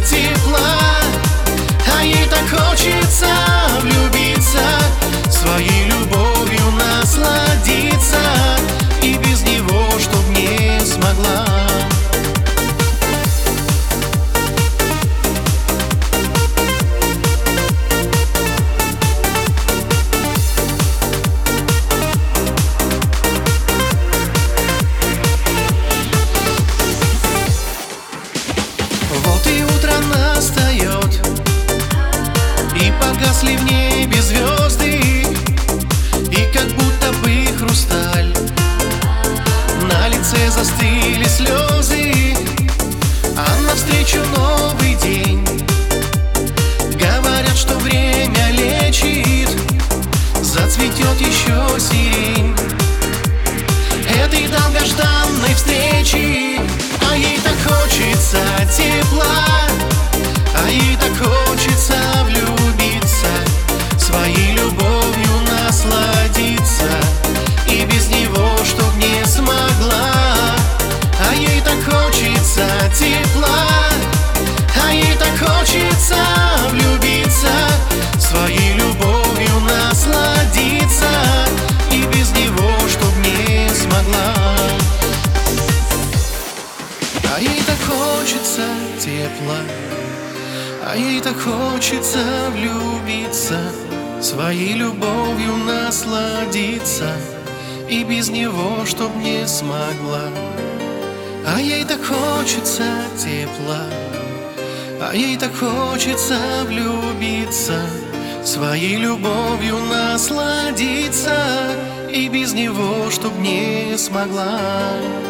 тепла, а ей так хочется влюбиться, своей любовью насладиться, и без него чтоб не смогла. Вот и утро настает, и погасли в небе звезды, и как будто бы хрусталь, на лице застыли слезы, а навстречу новый день. Говорят, что время лечит, зацветет еще сирень этой долгожданной встречи. А ей так хочется тепла, а ей так хочется влюбиться, своей любовью насладиться, и без него чтоб не смогла. А ей так хочется тепла, а ей так хочется влюбиться, своей любовью насладиться, и без него чтоб не смогла. А ей так хочется тепла, а ей так хочется влюбиться, своей любовью насладиться, и без него чтоб не смогла. А ей так хочется тепла, а ей так хочется влюбиться, своей любовью насладиться, и без него чтоб не смогла.